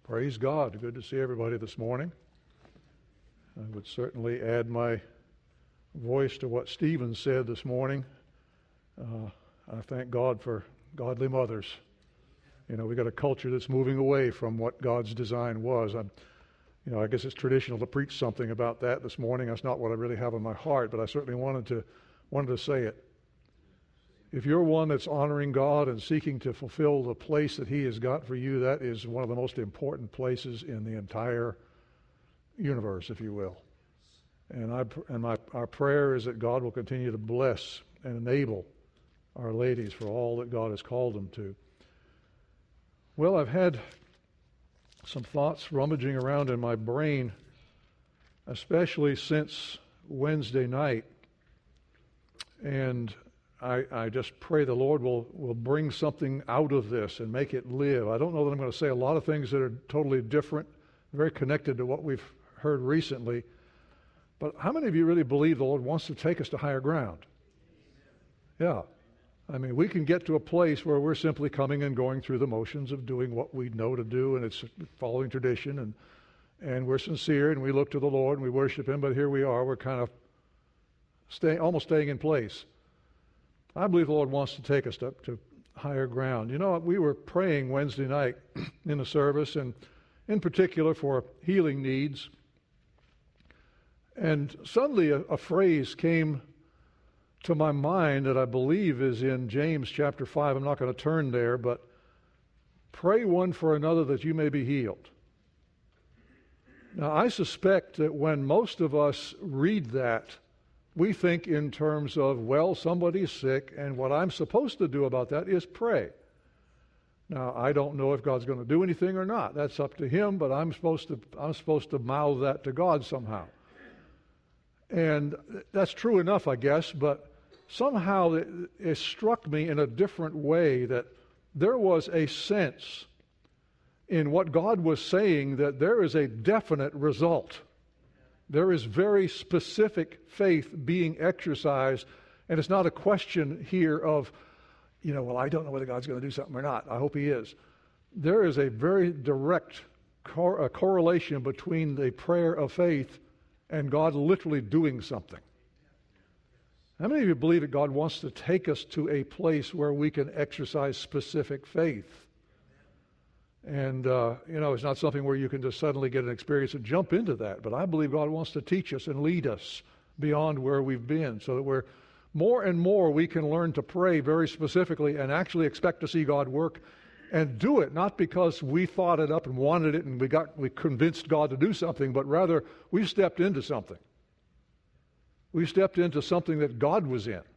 Praise God. Good to see everybody this morning. I would certainly add my voice to what Stephen said this morning. I thank God for godly mothers. You know, we got a culture that's moving away from what God's design was. I guess it's traditional to preach something about that this morning. That's not what I really have in my heart, but I certainly wanted to say it. If you're one that's honoring God and seeking to fulfill the place that He has got for you, that is one of the most important places in the entire universe, if you will. And our prayer is that God will continue to bless and enable our ladies for all that God has called them to. Well, I've had some thoughts rummaging around in my brain, especially since Wednesday night. And I just pray the Lord will bring something out of this and make it live. I don't know that I'm going to say a lot of things that are totally different, very connected to what we've heard recently. But how many of you really believe the Lord wants to take us to higher ground? Yeah. I mean, we can get to a place where we're simply coming and going through the motions of doing what we know to do, and it's following tradition, and we're sincere, and we look to the Lord, and we worship Him, but here we are, we're kind of almost staying in place. I believe the Lord wants to take us up to higher ground. You know, we were praying Wednesday night in the service, and in particular for healing needs. And suddenly a phrase came to my mind that I believe is in James chapter 5. I'm not going to turn there, but pray one for another that you may be healed. Now, I suspect that when most of us read that, we think in terms of, well, somebody's sick, and what I'm supposed to do about that is pray. Now, I don't know if God's going to do anything or not. That's up to Him, but I'm supposed to mouth that to God somehow. And that's true enough, I guess, but somehow it struck me in a different way that there was a sense in what God was saying that there is a definite result. There is very specific faith being exercised, and it's not a question here of, well, I don't know whether God's going to do something or not. I hope He is. There is a very direct correlation between the prayer of faith and God literally doing something. How many of you believe that God wants to take us to a place where we can exercise specific faith? And, it's not something where you can just suddenly get an experience and jump into that. But I believe God wants to teach us and lead us beyond where we've been so that we're more and more we can learn to pray very specifically and actually expect to see God work and do it, not because we thought it up and wanted it and we convinced God to do something, but rather we stepped into something. We stepped into something that God was in.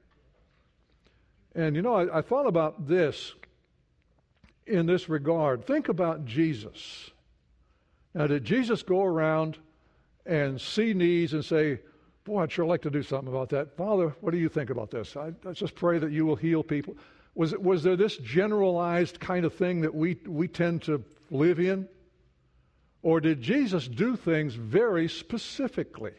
And, I thought about this in this regard. Think about Jesus. Now, did Jesus go around and see needs and say, boy, I'd sure like to do something about that. Father, what do you think about this? I just pray that you will heal people. Was there this generalized kind of thing that we tend to live in? Or did Jesus do things very specifically?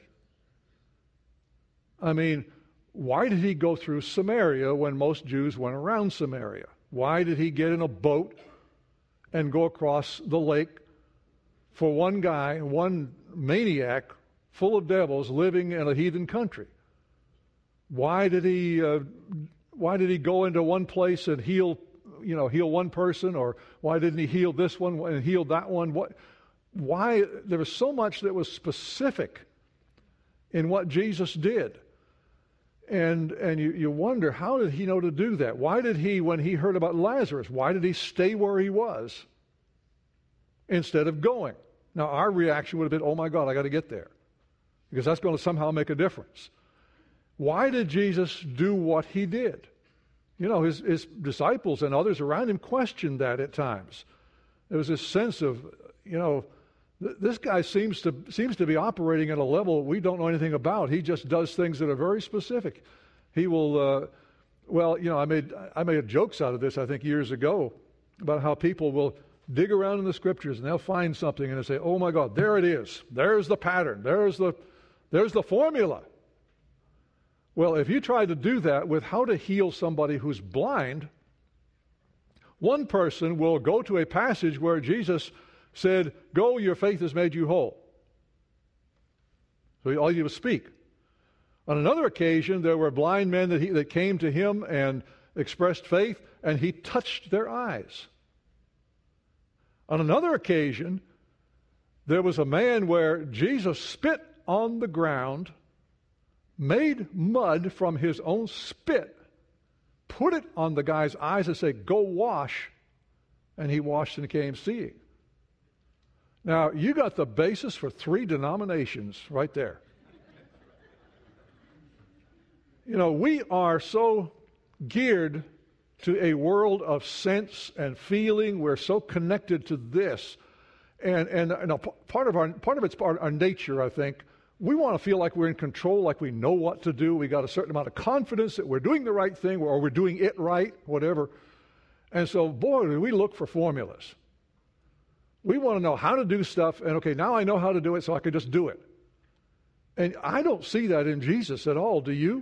I mean, why did He go through Samaria when most Jews went around Samaria? Why did He get in a boat and go across the lake for one guy, one maniac full of devils living in a heathen country? Why did He go into one place and heal one person, or why didn't He heal this one and heal that one? Why? There was so much that was specific in what Jesus did. And you wonder, how did He know to do that? Why did He, when He heard about Lazarus, why did He stay where He was instead of going? Now, our reaction would have been, oh my God, I got to get there, because that's going to somehow make a difference. Why did Jesus do what He did? His disciples and others around Him questioned that at times. There was this sense of, this guy seems to be operating at a level we don't know anything about. He just does things that are very specific. He will, I made jokes out of this, I think, years ago, about how people will dig around in the Scriptures and they'll find something and they'll say, oh my God, there it is. There's the pattern. There's the formula. Well, if you try to do that with how to heal somebody who's blind, one person will go to a passage where Jesus said, "Go, your faith has made you whole." So all he did was speak. On another occasion, there were blind men that came to him and expressed faith, and he touched their eyes. On another occasion, there was a man where Jesus spit on the ground, made mud from his own spit, put it on the guy's eyes and said, "Go wash," and he washed and came seeing. Now, you got the basis for 3 denominations right there. You know, we are so geared to a world of sense and feeling. We're so connected to this. And part of it's our nature, I think. We want to feel like we're in control, like we know what to do. We got a certain amount of confidence that we're doing the right thing, or we're doing it right, whatever. And so, boy, do we look for formulas. We want to know how to do stuff, and okay, now I know how to do it, so I can just do it. And I don't see that in Jesus at all, do you?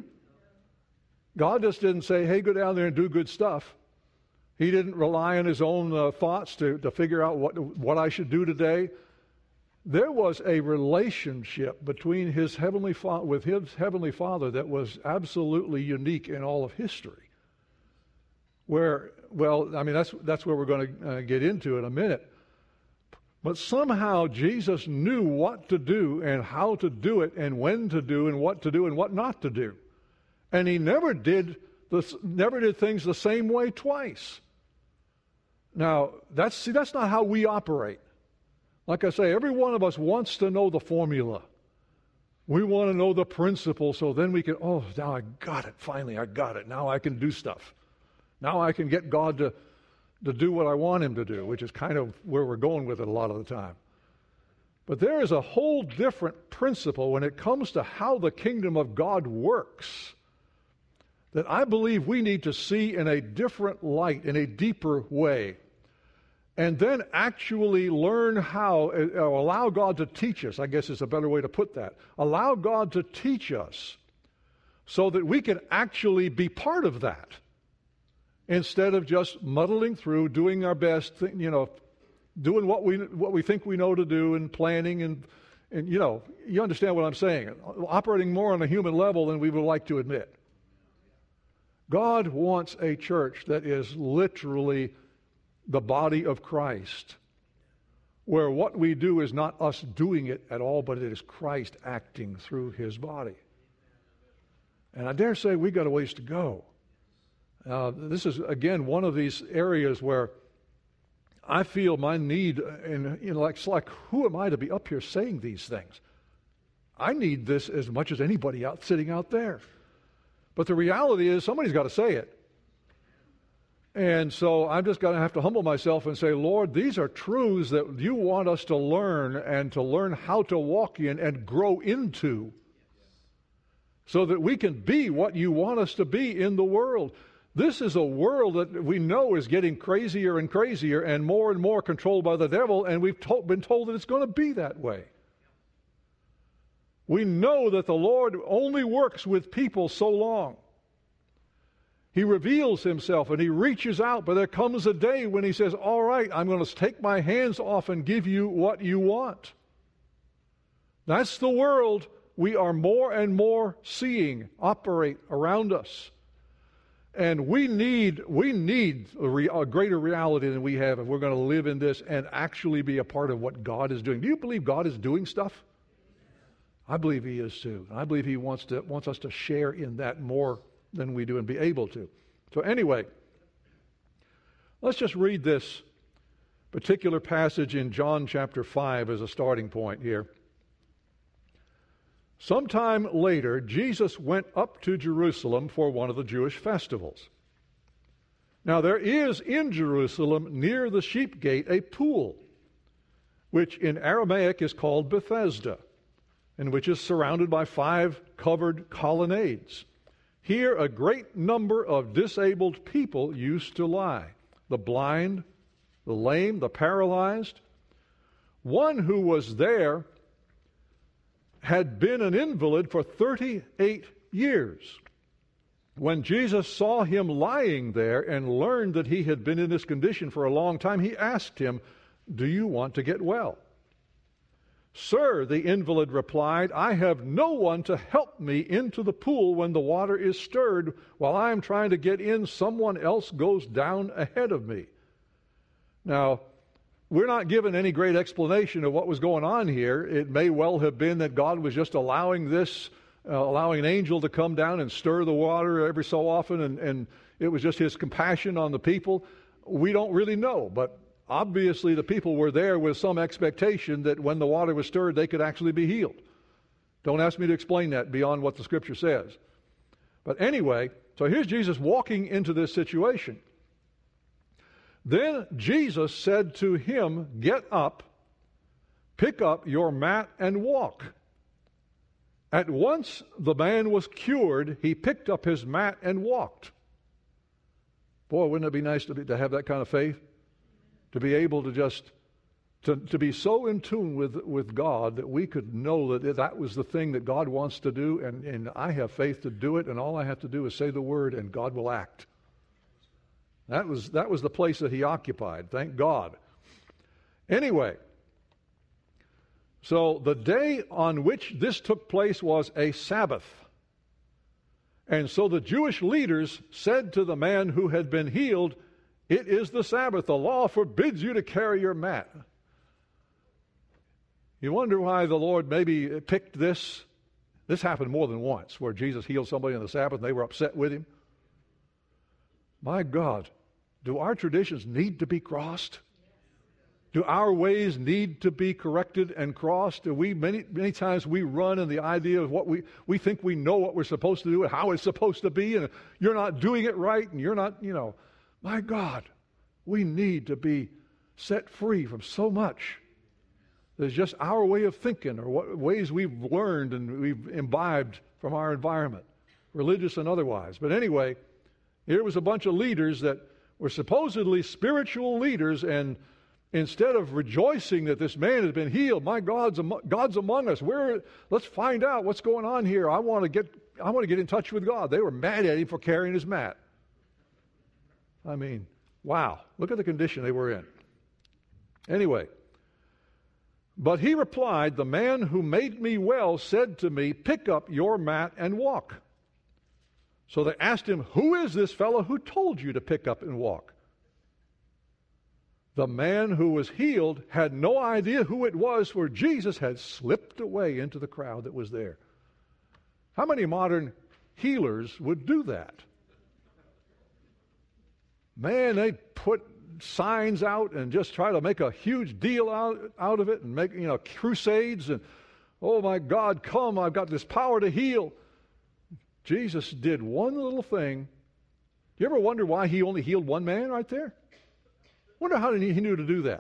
God just didn't say, "Hey, go down there and do good stuff." He didn't rely on his own thoughts to figure out what I should do today. There was a relationship between his heavenly Father that was absolutely unique in all of history. Where, well, I mean, that's where we're going to get into in a minute. But somehow Jesus knew what to do and how to do it and when to do and what not to do. And he never did things the same way twice. Now, that's not how we operate. Like I say, every one of us wants to know the formula. We want to know the principle, so then we can, oh, now I got it. Finally, I got it. Now I can do stuff. Now I can get God to do what I want him to do, which is kind of where we're going with it a lot of the time. But there is a whole different principle when it comes to how the kingdom of God works that I believe we need to see in a different light, in a deeper way. And then actually learn how, or allow God to teach us, I guess is a better way to put that. Allow God to teach us so that we can actually be part of that instead of just muddling through, doing our best, doing what we think we know to do and planning and you understand what I'm saying. Operating more on a human level than we would like to admit. God wants a church that is literally the body of Christ, where what we do is not us doing it at all, but it is Christ acting through his body. And I dare say we got a ways to go. This is, again, one of these areas where I feel my need, and it's like, who am I to be up here saying these things? I need this as much as anybody sitting out there. But the reality is somebody's got to say it. And so I'm just going to have to humble myself and say, Lord, these are truths that you want us to learn and to learn how to walk in and grow into so that we can be what you want us to be in the world. This is a world that we know is getting crazier and crazier and more controlled by the devil, and we've been told that it's going to be that way. We know that the Lord only works with people so long. He reveals himself and he reaches out, but there comes a day when he says, all right, I'm going to take my hands off and give you what you want. That's the world we are more and more seeing operate around us. And we need a greater reality than we have if we're going to live in this and actually be a part of what God is doing. Do you believe God is doing stuff? I believe he is too. I believe he wants us to share in that more than we do and be able to. So anyway, let's just read this particular passage in John chapter 5 as a starting point here. Sometime later, Jesus went up to Jerusalem for one of the Jewish festivals. Now there is in Jerusalem near the sheep gate a pool, which in Aramaic is called Bethesda, and which is surrounded by 5 covered colonnades. Here a great number of disabled people used to lie, the blind, the lame, the paralyzed. One who was there had been an invalid for 38 years. When Jesus saw him lying there and learned that he had been in this condition for a long time, he asked him, do you want to get well?" "Sir," the invalid replied, "I have no one to help me into the pool when the water is stirred. While I am trying to get in, someone else goes down ahead of me." Now, we're not given any great explanation of what was going on here. It may well have been that God was just allowing an angel to come down and stir the water every so often, and it was just his compassion on the people. We don't really know, but obviously the people were there with some expectation that when the water was stirred, they could actually be healed. Don't ask me to explain that beyond what the Scripture says. But anyway, so here's Jesus walking into this situation. Then Jesus said to him, "Get up, pick up your mat and walk." At once the man was cured. He picked up his mat and walked. Boy, wouldn't it be nice to have that kind of faith? To be able to just, to be so in tune with God that we could know that was the thing that God wants to do, and I have faith to do it, and all I have to do is say the word, and God will act. That was the place that he occupied, thank God. Anyway, so the day on which this took place was a Sabbath. And so the Jewish leaders said to the man who had been healed, "It is the Sabbath. The law forbids you to carry your mat." You wonder why the Lord maybe picked this. This happened more than once, where Jesus healed somebody on the Sabbath and they were upset with him. My God, do our traditions need to be crossed? Do our ways need to be corrected and crossed? Do we many times we run in the idea of what we think we know what we're supposed to do and how it's supposed to be, and you're not doing it right, and you're not, my God, we need to be set free from so much. There's just our way of thinking, or what ways we've learned and we've imbibed from our environment, religious and otherwise. But anyway, here was a bunch of leaders that were supposedly spiritual leaders, and instead of rejoicing that this man has been healed, my God's among us. Let's find out what's going on here. I want to get in touch with God. They were mad at him for carrying his mat. I mean, wow! Look at the condition they were in. Anyway, but he replied, "The man who made me well said to me, 'Pick up your mat and walk.' So they asked him, 'Who is this fellow who told you to pick up and walk?' The man who was healed had no idea who it was, for Jesus had slipped away into the crowd that was there." How many modern healers would do that? Man, they put signs out and just try to make a huge deal out of it, and make crusades, and oh my God, come, I've got this power to heal. Jesus did one little thing. Do you ever wonder why he only healed one man right there? Wonder how he knew to do that.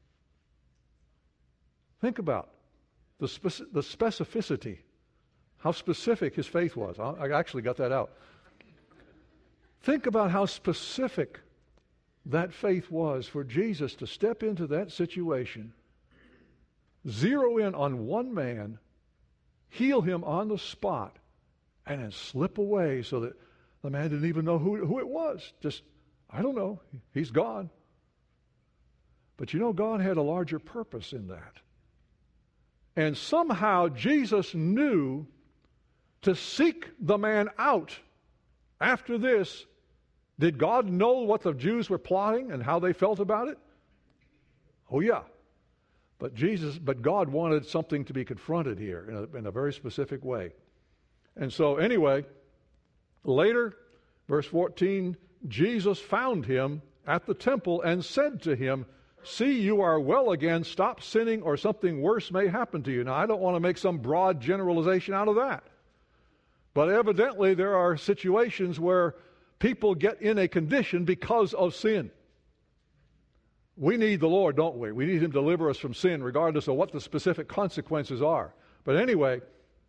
Think about the specificity, how specific his faith was. I actually got that out. Think about how specific that faith was for Jesus to step into that situation, zero in on one man, heal him on the spot, and then slip away so that the man didn't even know who it was. Just, I don't know, he's gone. But God had a larger purpose in that. And somehow Jesus knew to seek the man out after this. Did God know what the Jews were plotting and how they felt about it? Oh yeah. But God wanted something to be confronted here in a very specific way. And so anyway, later, verse 14, Jesus found him at the temple and said to him, "See, you are well again. Stop sinning, or something worse may happen to you." Now, I don't want to make some broad generalization out of that. But evidently, there are situations where people get in a condition because of sin. We need the Lord, don't we? We need him to deliver us from sin, regardless of what the specific consequences are. But anyway,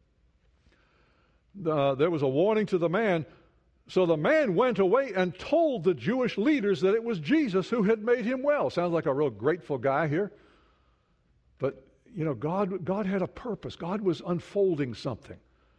there was a warning to the man. So the man went away and told the Jewish leaders that it was Jesus who had made him well. Sounds like a real grateful guy here. But, God had a purpose. God was unfolding something.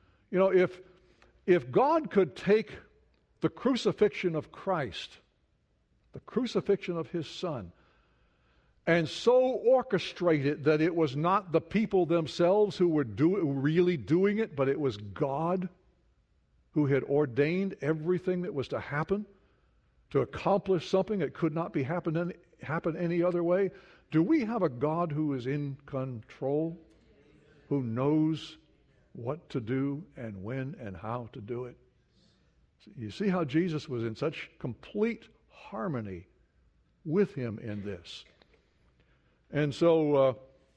If God could take the crucifixion of Christ, the crucifixion of his Son, and so orchestrate it that it was not the people themselves who were really doing it, but it was God who had ordained everything that was to happen to accomplish something that could not be happen any other way? Do we have a God who is in control, who knows what to do and when and how to do it? You see how Jesus was in such complete harmony with him in this. And so,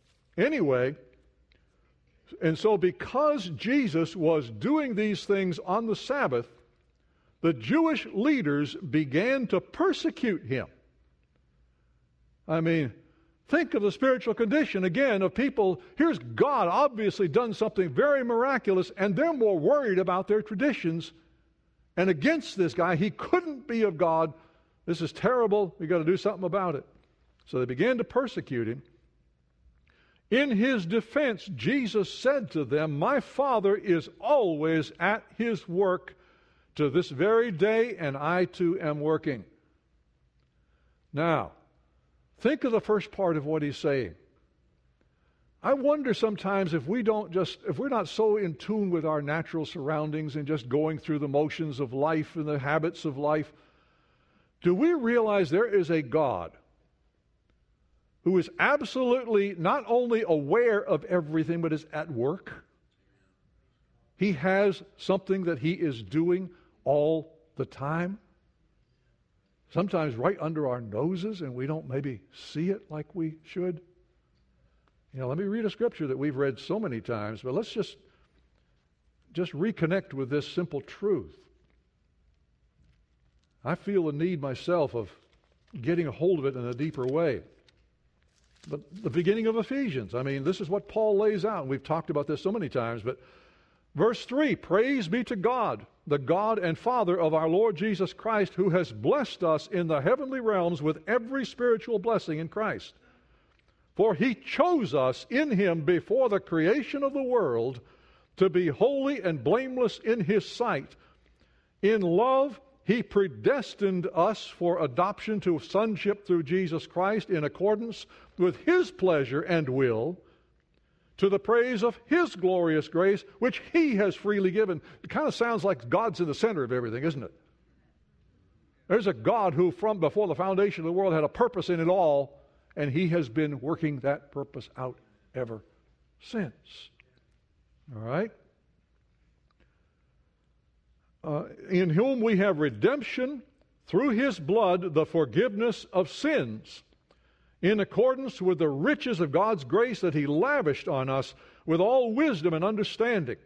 because Jesus was doing these things on the Sabbath, the Jewish leaders began to persecute him. I mean, think of the spiritual condition again of people. Here's God obviously done something very miraculous, and they're more worried about their traditions and against this guy. He couldn't be of God. This is terrible. We've got to do something about it. So they began to persecute him. In his defense, Jesus said to them, "My Father is always at his work to this very day, and I too am working." Now, think of the first part of what he's saying. I wonder sometimes if we're not so in tune with our natural surroundings and just going through the motions of life and the habits of life, do we realize there is a God who is absolutely not only aware of everything, but is at work? He has something that he is doing all the time. Sometimes right under our noses, and we don't maybe see it like we should. Let me read a scripture that we've read so many times, but let's just reconnect with this simple truth. I feel the need myself of getting a hold of it in a deeper way. But the beginning of Ephesians, this is what Paul lays out. We've talked about this so many times, but verse 3, "Praise be to God, the God and Father of our Lord Jesus Christ, who has blessed us in the heavenly realms with every spiritual blessing in Christ. For he chose us in him before the creation of the world to be holy and blameless in his sight. In love, he predestined us for adoption to sonship through Jesus Christ in accordance with his pleasure and will, to the praise of his glorious grace, which he has freely given." It kind of sounds like God's in the center of everything, isn't it? There's a God who from before the foundation of the world had a purpose in it all, and he has been working that purpose out ever since. All right? In whom we have redemption through his blood, the forgiveness of sins, in accordance with the riches of God's grace that he lavished on us with all wisdom and understanding.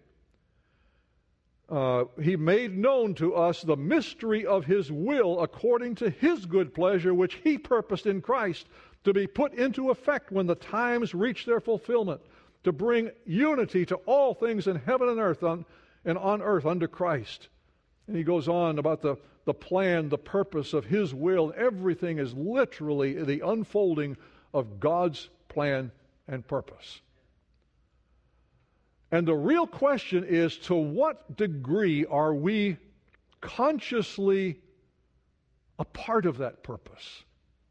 He made known to us the mystery of his will according to his good pleasure, which he purposed in Christ to be put into effect when the times reach their fulfillment, to bring unity to all things in heaven and earth and on earth under Christ. And he goes on about the plan, the purpose of his will. Everything is literally the unfolding of God's plan and purpose. And the real question is, to what degree are we consciously a part of that purpose?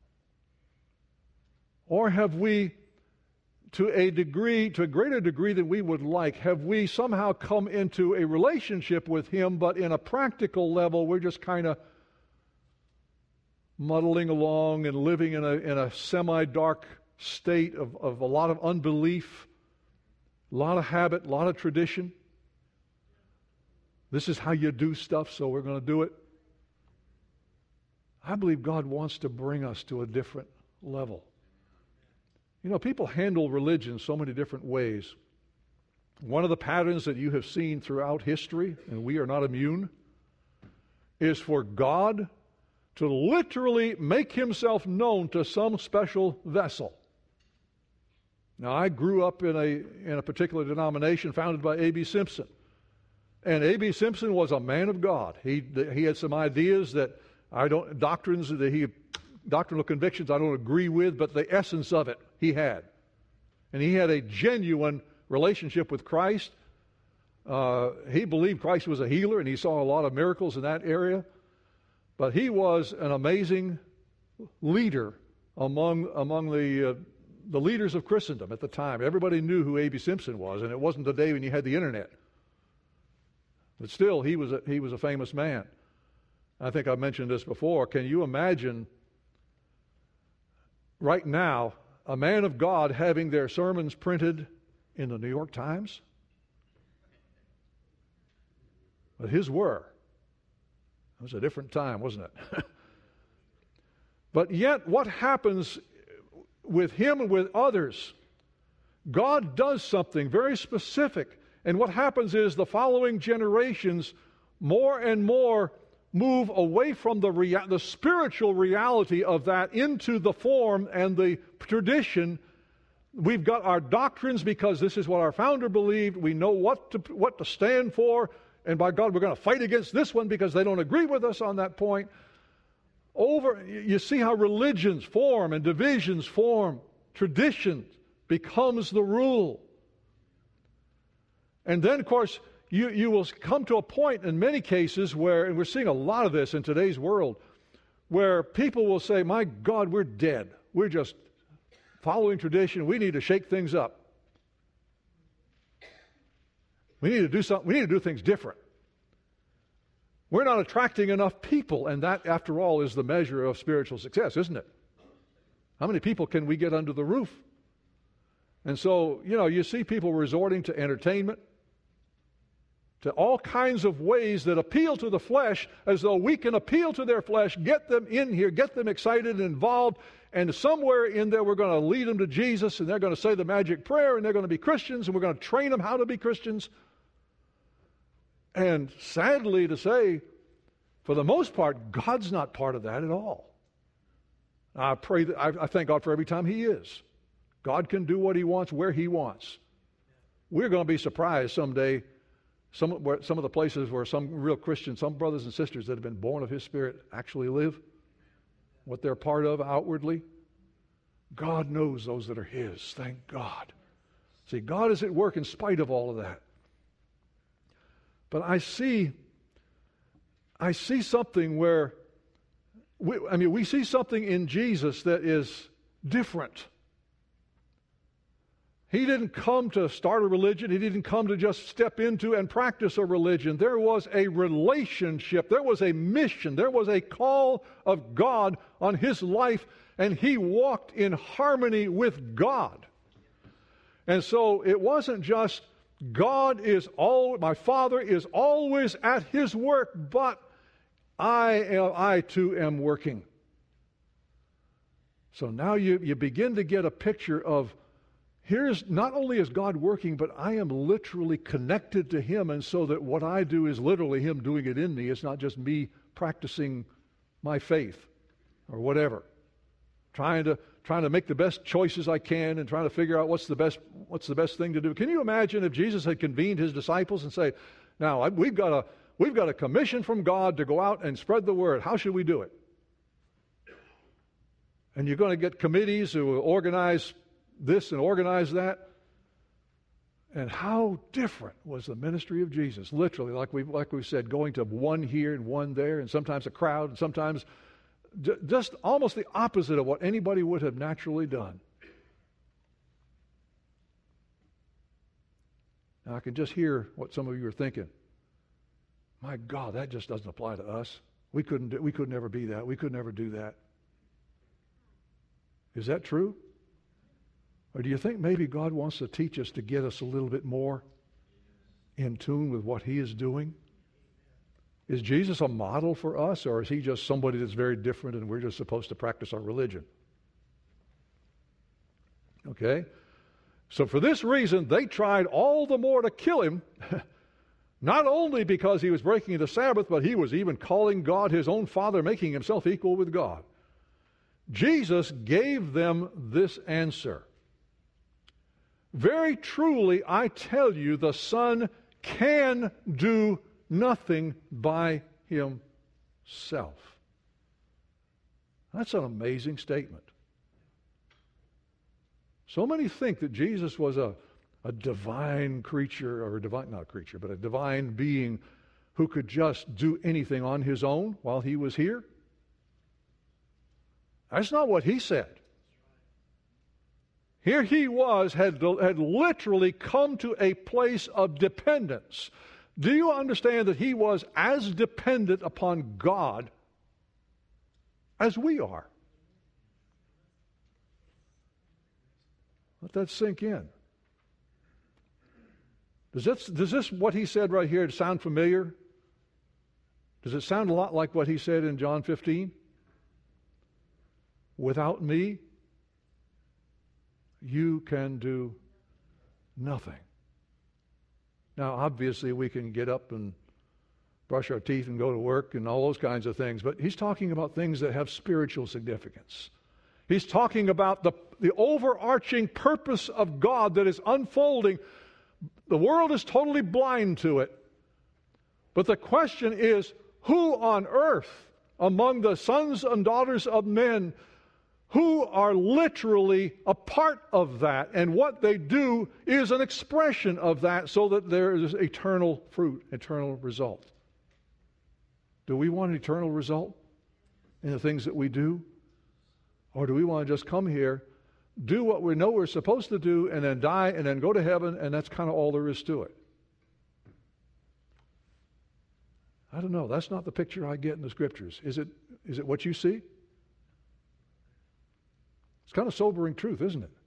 Or have we, to a greater degree than we would like, have we somehow come into a relationship with him, but in a practical level we're just kind of muddling along and living in a semi-dark state of a lot of unbelief, a lot of habit, a lot of tradition. This is how you do stuff, so we're going to do it. I believe God wants to bring us to a different level. People handle religion so many different ways. One of the patterns that you have seen throughout history, and we are not immune, is for God to literally make himself known to some special vessel. Now, I grew up in a particular denomination founded by A.B. Simpson. And A.B. Simpson was a man of God. He had some ideas that doctrinal convictions I don't agree with, but the essence of it he had. And he had a genuine relationship with Christ. He believed Christ was a healer, and he saw a lot of miracles in that area. But he was an amazing leader among the leaders of Christendom at the time. Everybody knew who A.B. Simpson was, and it wasn't the day when you had the internet. But still, he was a famous man. I think I've mentioned this before. Can you imagine right now a man of God having their sermons printed in the New York Times? But his were. It was a different time, wasn't it? But yet, what happens with him and with others? God does something very specific. And what happens is the following generations more and more move away from the spiritual reality of that into the form and the tradition. We've got our doctrines because this is what our founder believed. We know what to stand for. And by God, we're going to fight against this one because they don't agree with us on that point. You see how religions form and divisions form. Tradition becomes the rule. And then, of course, you will come to a point in many cases where, and we're seeing a lot of this in today's world, where people will say, my God, we're dead. We're just following tradition. We need to shake things up. We need to do something. We need to do things different. We're not attracting enough people, and that, after all, is the measure of spiritual success, isn't it? How many people can we get under the roof? And so, you see people resorting to entertainment, to all kinds of ways that appeal to the flesh, as though we can appeal to their flesh, get them in here, get them excited and involved, and somewhere in there we're going to lead them to Jesus, and they're going to say the magic prayer, and they're going to be Christians, and we're going to train them how to be Christians. And sadly to say, for the most part, God's not part of that at all. I pray that I thank God for every time He is. God can do what He wants where He wants. We're going to be surprised someday. Some of the places where some real Christians, some brothers and sisters that have been born of His Spirit actually live, what they're part of outwardly. God knows those that are His. Thank God. See, God is at work in spite of all of that. But I see something where, we see something in Jesus that is different. He didn't come to start a religion. He didn't come to just step into and practice a religion. There was a relationship. There was a mission. There was a call of God on His life, and He walked in harmony with God. And so it wasn't just my Father is always at His work, but I too am working. So now you begin to get a picture of, here's not only is God working, but I am literally connected to Him, and so that what I do is literally Him doing it in me. It's not just me practicing my faith or whatever. Trying to make the best choices I can and trying to figure out what's the best thing to do. Can you imagine if Jesus had convened His disciples and say, now we've got a commission from God to go out and spread the word. How should we do it? And you're going to get committees who will organize this and organize that. And how different was the ministry of Jesus? Literally, like we said, going to one here and one there, and sometimes a crowd, and sometimes just almost the opposite of what anybody would have naturally done. Now, I can just hear what some of you are thinking. My God, that just doesn't apply to us. We could never be that. We could never do that. Is that true? Or do you think maybe God wants to teach us to get us a little bit more in tune with what He is doing? Is Jesus a model for us, or is He just somebody that's very different and we're just supposed to practice our religion? Okay? So for this reason, they tried all the more to kill Him, not only because He was breaking the Sabbath, but He was even calling God His own Father, making Himself equal with God. Jesus gave them this answer. Very truly, I tell you, the Son can do nothing by Himself. That's an amazing statement. So many think that Jesus was a divine creature, or not a creature, but a divine being who could just do anything on His own while He was here. That's not what He said. Here he was, had literally come to a place of dependence. Do you understand that he was as dependent upon God as we are? Let that sink in. Does this what he said right here sound familiar? Does it sound a lot like what he said in John 15? Without me, you can do nothing. Now, obviously, we can get up and brush our teeth and go to work and all those kinds of things, but he's talking about things that have spiritual significance. He's talking about the overarching purpose of God that is unfolding. The world is totally blind to it. But the question is, who on earth among the sons and daughters of men who are literally a part of that, and what they do is an expression of that, so that there is eternal fruit, eternal result. Do we want an eternal result in the things that we do? Or do we want to just come here, do what we know we're supposed to do, and then die, and then go to heaven, and that's kind of all there is to it? I don't know. That's not the picture I get in the Scriptures. Is it what you see? It's kind of sobering truth, isn't it?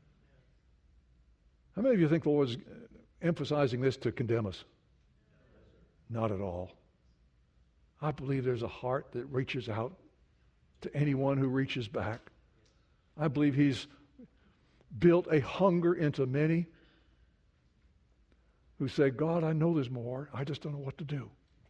How many of you think the Lord is emphasizing this to condemn us? Not at all. I believe there's a heart that reaches out to anyone who reaches back. I believe He's built a hunger into many who say, God, I know there's more. I just don't know what to do.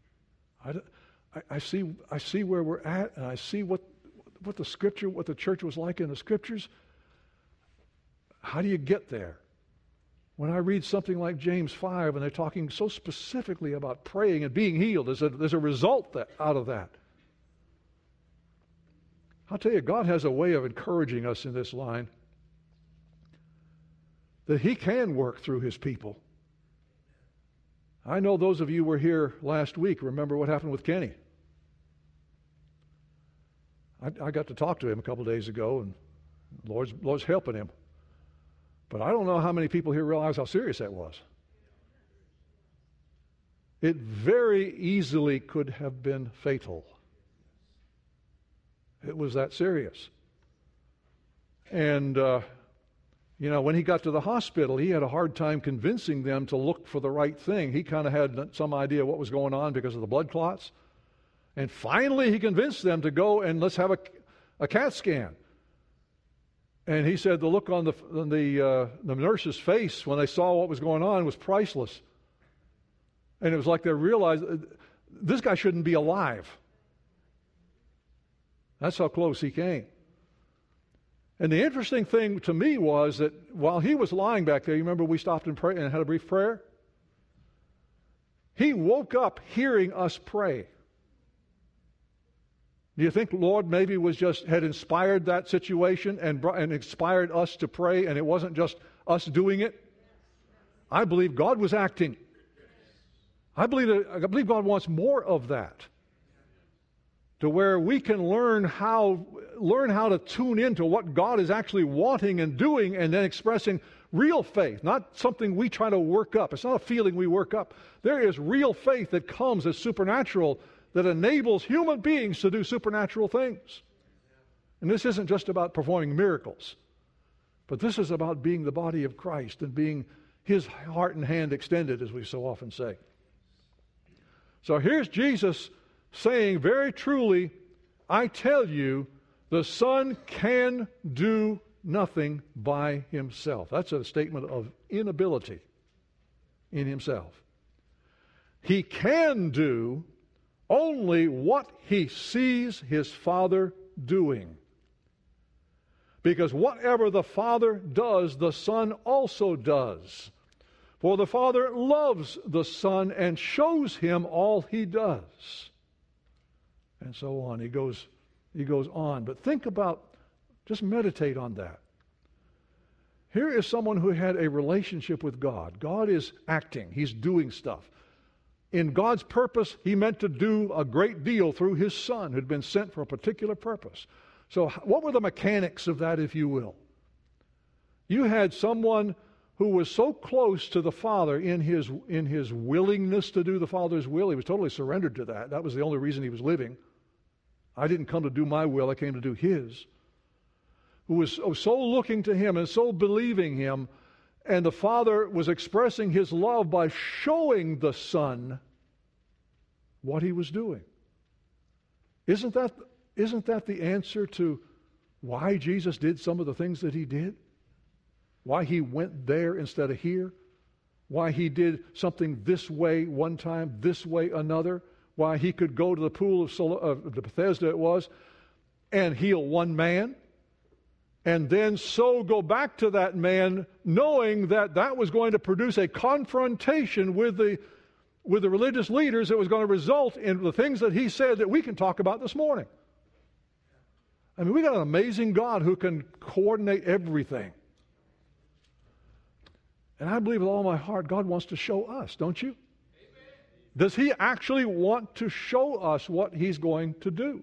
I see where we're at, and I see what the Scripture, what the church was like in the Scriptures. How do you get there? When I read something like James 5, and they're talking so specifically about praying and being healed, there's a result out of that. I'll tell you, God has a way of encouraging us in this line that He can work through His people. I know those of you who were here last week remember what happened with Kenny. I got to talk to him a couple days ago, and the Lord's helping him. But I don't know how many people here realize how serious that was. It very easily could have been fatal. It was that serious. And, when he got to the hospital, he had a hard time convincing them to look for the right thing. He kind of had some idea what was going on because of the blood clots. And finally, he convinced them to go and let's have a CAT scan. And he said the look on the nurse's face when they saw what was going on was priceless. And it was like they realized this guy shouldn't be alive. That's how close he came. And the interesting thing to me was that while he was lying back there, you remember we stopped and prayed and had a brief prayer? He woke up hearing us pray. Do you think the Lord maybe had inspired that situation and inspired us to pray, and it wasn't just us doing it? I believe God was acting. I believe God wants more of that, to where we can learn how to tune into what God is actually wanting and doing, and then expressing real faith, not something we try to work up. It's not a feeling we work up. There is real faith that comes as supernatural, that enables human beings to do supernatural things. And this isn't just about performing miracles, but this is about being the body of Christ and being His heart and hand extended, as we so often say. So here's Jesus saying very truly, I tell you, the Son can do nothing by Himself. That's a statement of inability in Himself. He can do only what He sees His Father doing. Because whatever the Father does, the Son also does. For the Father loves the Son and shows Him all He does. And so on. He goes on. But think about, just meditate on that. Here is someone who had a relationship with God. God is acting. He's doing stuff. In God's purpose, He meant to do a great deal through His Son, who'd been sent for a particular purpose. So what were the mechanics of that, if you will? You had someone who was so close to the Father in his willingness to do the Father's will. He was totally surrendered to that. That was the only reason he was living. I didn't come to do my will, I came to do his. Who was so looking to him and so believing him, and the Father was expressing his love by showing the Son what he was doing. Isn't that the answer to why Jesus did some of the things that he did? Why he went there instead of here? Why he did something this way one time, this way another? Why he could go to the pool of the Bethesda it was, and heal one man, and then so go back to that man knowing that that was going to produce a confrontation with the religious leaders that was going to result in the things that he said that we can talk about this morning. I mean, we got an amazing God who can coordinate everything. And I believe with all my heart, God wants to show us, don't you? Amen. Does he actually want to show us what he's going to do?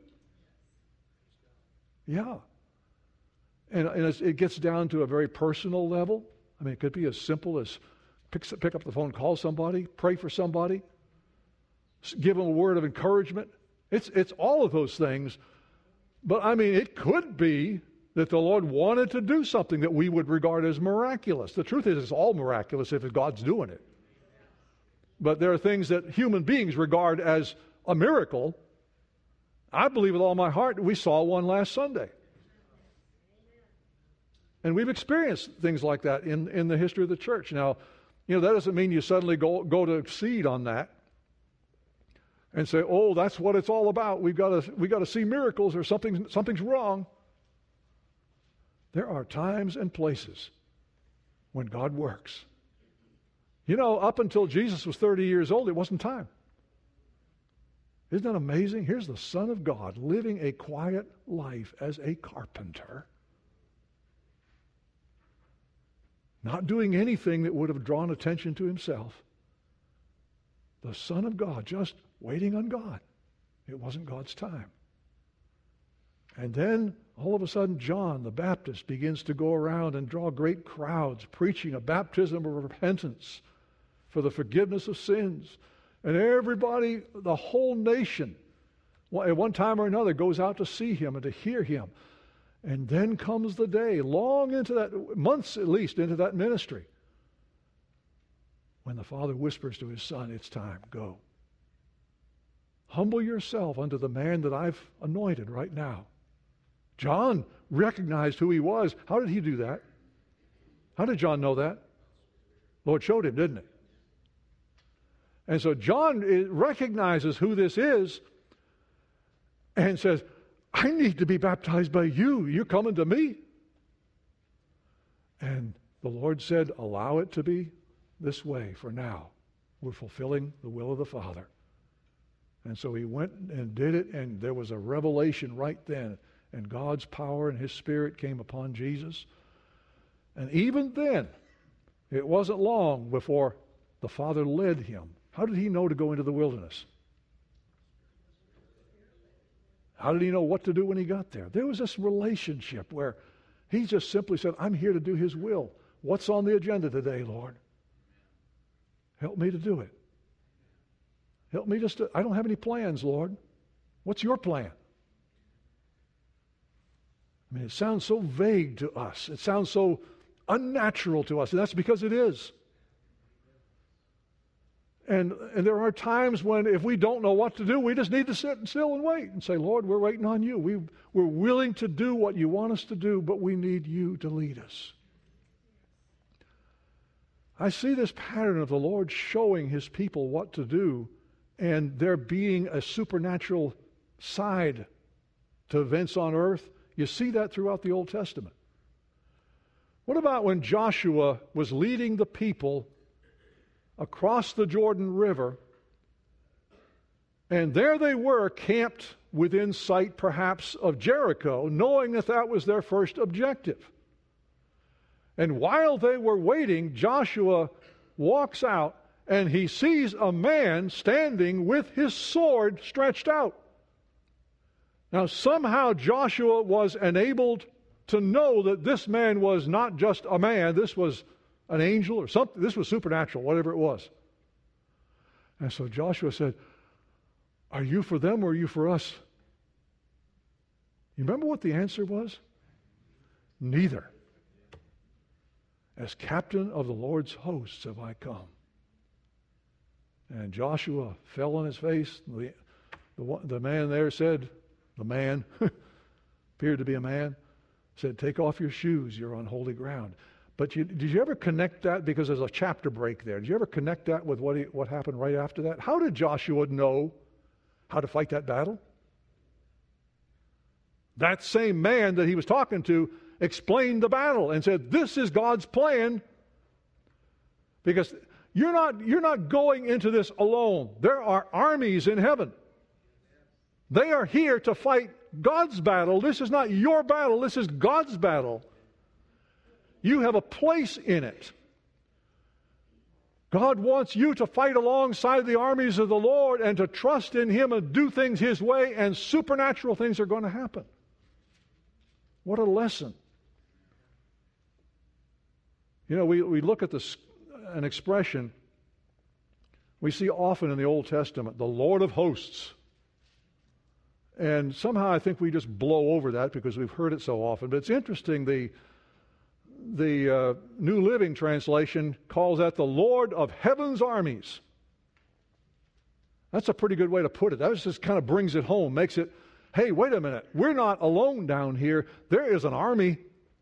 Yeah. And it gets down to a very personal level. I mean, it could be as simple as pick up the phone, call somebody, pray for somebody, give them a word of encouragement. It's all of those things. But I mean, it could be that the Lord wanted to do something that we would regard as miraculous. The truth is, it's all miraculous if God's doing it. But there are things that human beings regard as a miracle. I believe with all my heart we saw one last Sunday. And we've experienced things like that in the history of the church. Now, that doesn't mean you suddenly go to exceed on that and say, "Oh, that's what it's all about. We got to see miracles, or something's wrong." There are times and places when God works. Up until Jesus was 30 years old, it wasn't time. Isn't that amazing? Here's the Son of God living a quiet life as a carpenter, not doing anything that would have drawn attention to himself. The Son of God just waiting on God. It wasn't God's time. And then, all of a sudden, John the Baptist begins to go around and draw great crowds, preaching a baptism of repentance for the forgiveness of sins. And everybody, the whole nation, at one time or another, goes out to see him and to hear him. And then comes the day, long into that, months at least, into that ministry, when the Father whispers to his Son, "It's time, go. Humble yourself unto the man that I've anointed right now." John recognized who he was. How did he do that? How did John know that? Lord showed him, didn't he? And so John recognizes who this is and says, "I need to be baptized by you. You're coming to me." And the Lord said, "Allow it to be this way for now. We're fulfilling the will of the Father." And so he went and did it, and there was a revelation right then. And God's power and his Spirit came upon Jesus. And even then, it wasn't long before the Father led him. How did he know to go into the wilderness? How did he know what to do when he got there? There was this relationship where he just simply said, "I'm here to do his will. What's on the agenda today, Lord? Help me to do it. Help me I don't have any plans, Lord. What's your plan?" I mean, it sounds so vague to us. It sounds so unnatural to us, and that's because it is. And there are times when if we don't know what to do, we just need to sit still and wait and say, "Lord, we're waiting on you. We're willing to do what you want us to do, but we need you to lead us." I see this pattern of the Lord showing his people what to do, and there being a supernatural side to events on earth. You see that throughout the Old Testament. What about when Joshua was leading the people across the Jordan River, and there they were camped within sight perhaps of Jericho, knowing that that was their first objective. And while they were waiting, Joshua walks out and he sees a man standing with his sword stretched out. Now, somehow Joshua was enabled to know that this man was not just a man, this was an angel or something. This was supernatural, whatever it was. And so Joshua said, are you for them or are you for us? You remember what the answer was? Neither. As captain of the Lord's hosts have I come. And Joshua fell on his face. The man there said, the man, appeared to be a man, said, take off your shoes, you're on holy ground. But did you ever connect that? Because there's a chapter break there. Did you ever connect that with what happened right after that? How did Joshua know how to fight that battle? That same man that he was talking to explained the battle and said, this is God's plan. Because you're not going into this alone. There are armies in heaven. They are here to fight God's battle. This is not your battle. This is God's battle. You have a place in it. God wants you to fight alongside the armies of the Lord and to trust in Him and do things His way, and supernatural things are going to happen. What a lesson. You know, we look at an expression we see often in the Old Testament, the Lord of hosts. And somehow I think we just blow over that because we've heard it so often. But it's interesting, the New Living Translation calls that the Lord of heaven's armies. That's a pretty good way to put it. That just kind of brings it home, makes it, hey, wait a minute, we're not alone down here. There is an army.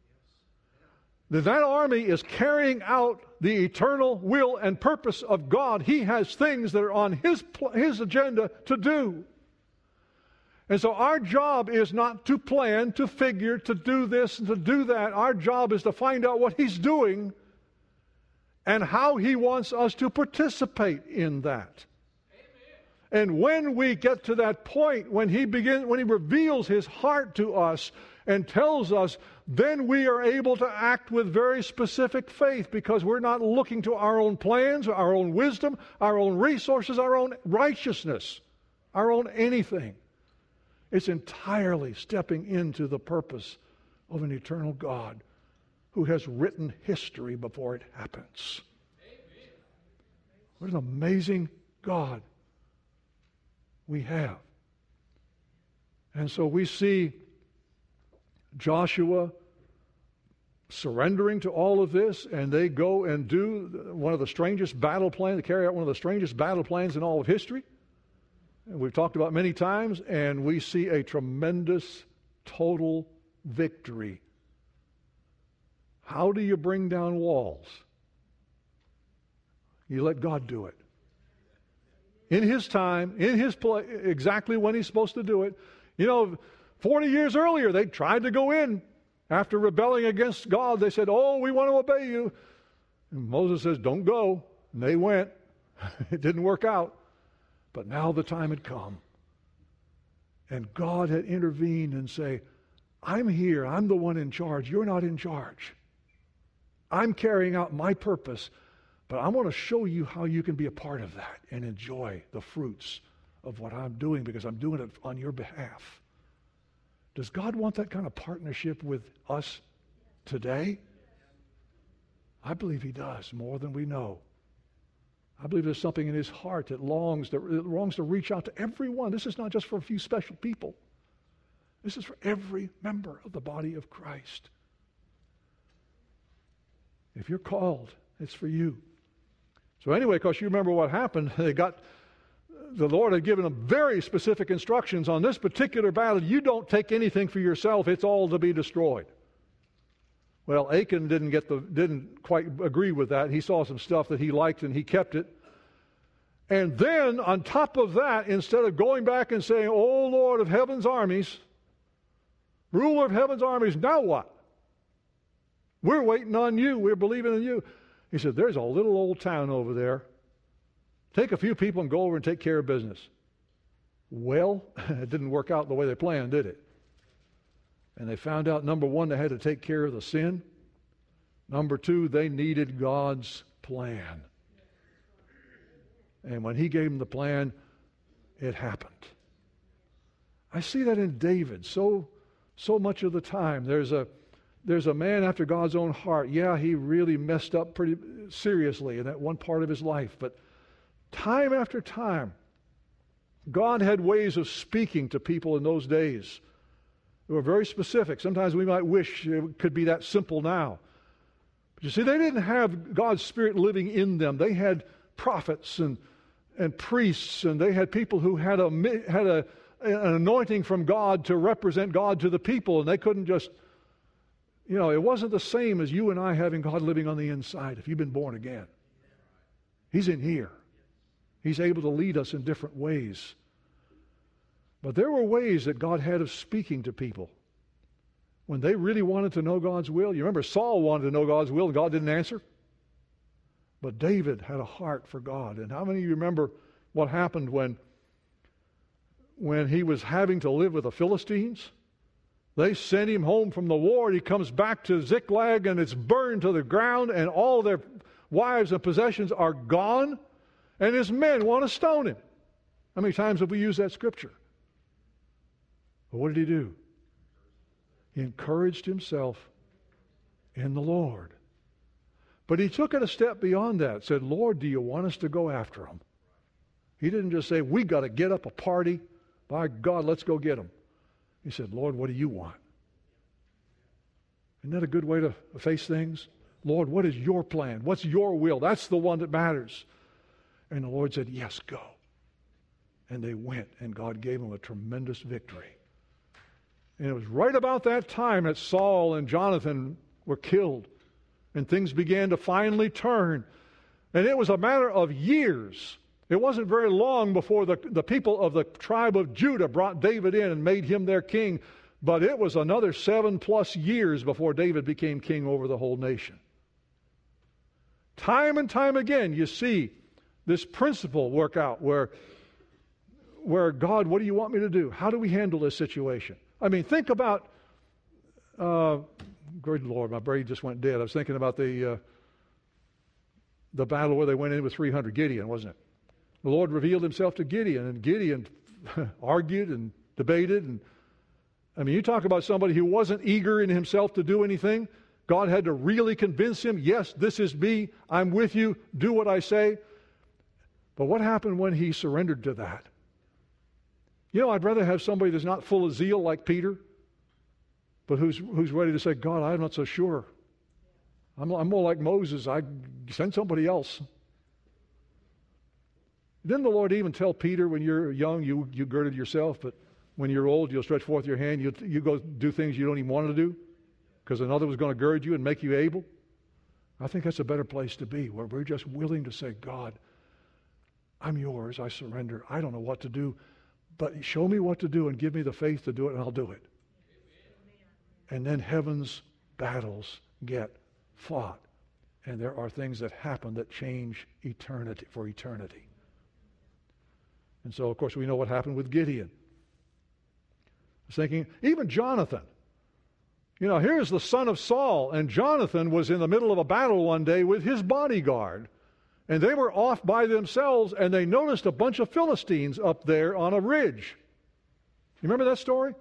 That army is carrying out the eternal will and purpose of God. He has things that are on His agenda to do. And so our job is not to plan, to figure, to do this and to do that. Our job is to find out what He's doing and how He wants us to participate in that. Amen. And when we get to that point, when He reveals His heart to us and tells us, then we are able to act with very specific faith, because we're not looking to our own plans, our own wisdom, our own resources, our own righteousness, our own anything. It's entirely stepping into the purpose of an eternal God who has written history before it happens. Amen. What an amazing God we have. And so we see Joshua surrendering to all of this, and they go and do one of the strangest battle plans, they carry out one of the strangest battle plans in all of history. And we've talked about many times, and we see a tremendous total victory. How do you bring down walls? You let God do it. In His time, in His place, exactly when He's supposed to do it. You know, 40 years earlier, they tried to go in. After rebelling against God, they said, oh, we want to obey you. And Moses says, don't go. And they went. It didn't work out. But now the time had come. And God had intervened and say, I'm here. I'm the one in charge. You're not in charge. I'm carrying out my purpose. But I want to show you how you can be a part of that and enjoy the fruits of what I'm doing, because I'm doing it on your behalf. Does God want that kind of partnership with us today? I believe He does, more than we know. I believe there's something in His heart that longs to reach out to everyone. This is not just for a few special people. This is for every member of the body of Christ. If you're called, it's for you. So anyway, because you remember what happened, the Lord had given them very specific instructions on this particular battle. You don't take anything for yourself. It's all to be destroyed. Well, Achan didn't quite agree with that. He saw some stuff that he liked and he kept it. And then on top of that, instead of going back and saying, oh Lord of heaven's armies, ruler of heaven's armies, now what? We're waiting on you. We're believing in you. He said, there's a little old town over there. Take a few people and go over and take care of business. Well, it didn't work out the way they planned, did it? And they found out, number one, they had to take care of the sin. Number two, they needed God's plan. And when He gave them the plan, it happened. I see that in David so much of the time. There's a there's a man after God's own heart. Yeah, he really messed up pretty seriously in that one part of his life. But time after time, God had ways of speaking to people in those days. They were very specific. Sometimes we might wish it could be that simple now. But you see, they didn't have God's Spirit living in them. They had prophets and priests, and they had people who had an anointing from God to represent God to the people, and they couldn't just, it wasn't the same as you and I having God living on the inside if you've been born again. He's in here. He's able to lead us in different ways. But there were ways that God had of speaking to people when they really wanted to know God's will. You remember Saul wanted to know God's will and God didn't answer? But David had a heart for God. And how many of you remember what happened when he was having to live with the Philistines? They sent him home from the war, and he comes back to Ziklag, and it's burned to the ground, and all their wives and possessions are gone, and his men want to stone him. How many times have we used that scripture? But what did he do? He encouraged himself in the Lord. But he took it a step beyond that. Said, Lord, do you want us to go after them? He didn't just say, we got to get up a party. By God, let's go get them. He said, Lord, what do you want? Isn't that a good way to face things? Lord, what is your plan? What's your will? That's the one that matters. And the Lord said, yes, go. And they went, and God gave them a tremendous victory. And it was right about that time that Saul and Jonathan were killed. And things began to finally turn. And it was a matter of years. It wasn't very long before the people of the tribe of Judah brought David in and made him their king. But it was another 7+ years before David became king over the whole nation. Time and time again, you see this principle work out where God, what do you want me to do? How do we handle this situation? I mean, think about, good Lord, my brain just went dead. I was thinking about the battle where they went in with 300, Gideon, wasn't it? The Lord revealed himself to Gideon, and Gideon argued and debated. And I mean, you talk about somebody who wasn't eager in himself to do anything. God had to really convince him, yes, this is me. I'm with you. Do what I say. But what happened when he surrendered to that? I'd rather have somebody that's not full of zeal like Peter, but who's ready to say, God, I'm not so sure. I'm more like Moses. I send somebody else. Didn't the Lord even tell Peter, when you're young, you girded yourself, but when you're old, you'll stretch forth your hand, you go do things you don't even want to do because another was going to gird you and make you able? I think that's a better place to be, where we're just willing to say, God, I'm yours. I surrender. I don't know what to do, but show me what to do and give me the faith to do it, and I'll do it. And then heaven's battles get fought. And there are things that happen that change eternity for eternity. And so, of course, we know what happened with Gideon. I was thinking, even Jonathan. Here's the son of Saul, and Jonathan was in the middle of a battle one day with his bodyguard. And they were off by themselves, and they noticed a bunch of Philistines up there on a ridge. You remember that story?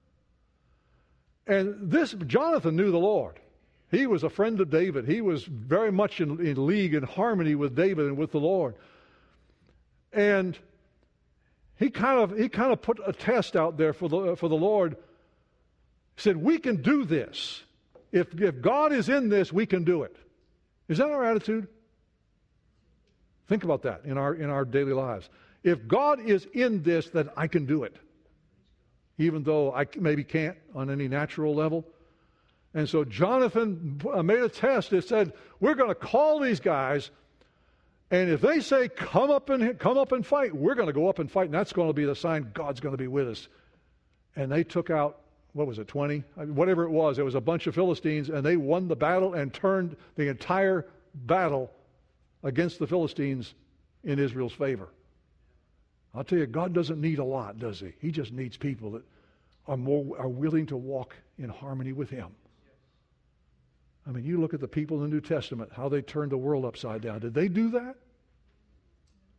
And Jonathan knew the Lord. He was a friend of David. He was very much in league and harmony with David and with the Lord. And he kind of put a test out there for the Lord. He said, we can do this. If God is in this, we can do it. Is that our attitude? Think about that in our daily lives. If God is in this, then I can do it, even though I maybe can't on any natural level. And so Jonathan made a test. It said, we're going to call these guys, and if they say, come up and fight, we're going to go up and fight, and that's going to be the sign God's going to be with us. And they took out, 20? Whatever it was a bunch of Philistines, and they won the battle and turned the entire battle against the Philistines in Israel's favor. I'll tell you, God doesn't need a lot, does he? He just needs people that are willing to walk in harmony with him. I mean, you look at the people in the New Testament, how they turned the world upside down. Did they do that?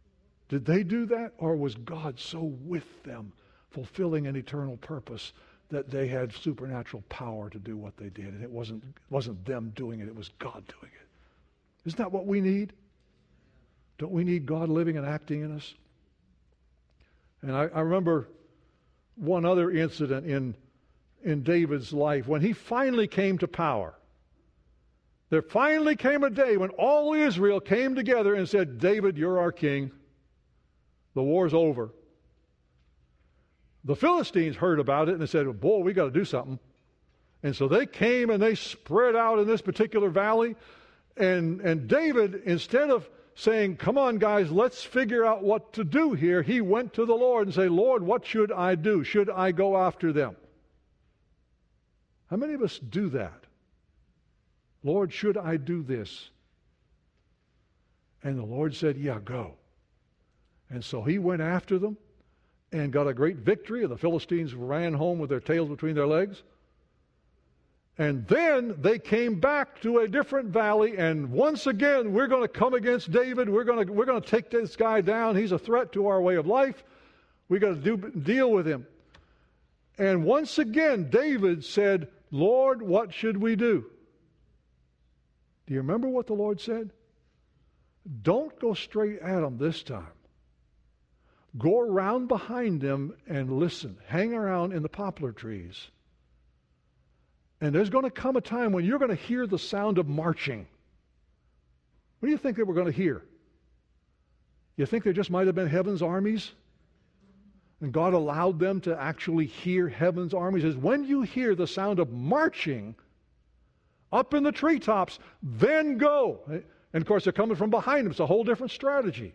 Did they do that? Or was God so with them, fulfilling an eternal purpose, that they had supernatural power to do what they did. And it wasn't them doing it, it was God doing it. Isn't that what we need? Don't we need God living and acting in us? And I remember one other incident in David's life when he finally came to power. There finally came a day when all Israel came together and said, David, you're our king. The war's over. The Philistines heard about it and they said, boy, we got to do something. And so they came and they spread out in this particular valley. And David, instead of saying, come on, guys, let's figure out what to do here, he went to the Lord and said, Lord, what should I do? Should I go after them? How many of us do that? Lord, should I do this? And the Lord said, yeah, go. And so he went after them and got a great victory, and the Philistines ran home with their tails between their legs. And then they came back to a different valley, and once again, we're going to come against David. We're going to take this guy down. He's a threat to our way of life. We got to deal with him. And once again, David said, Lord, what should we do? Do you remember what the Lord said? Don't go straight at him this time. Go around behind them and listen. Hang around in the poplar trees. And there's going to come a time when you're going to hear the sound of marching. What do you think they were going to hear? You think there just might have been heaven's armies? And God allowed them to actually hear heaven's armies. Is when you hear the sound of marching up in the treetops, then go. And of course, they're coming from behind them. It's a whole different strategy.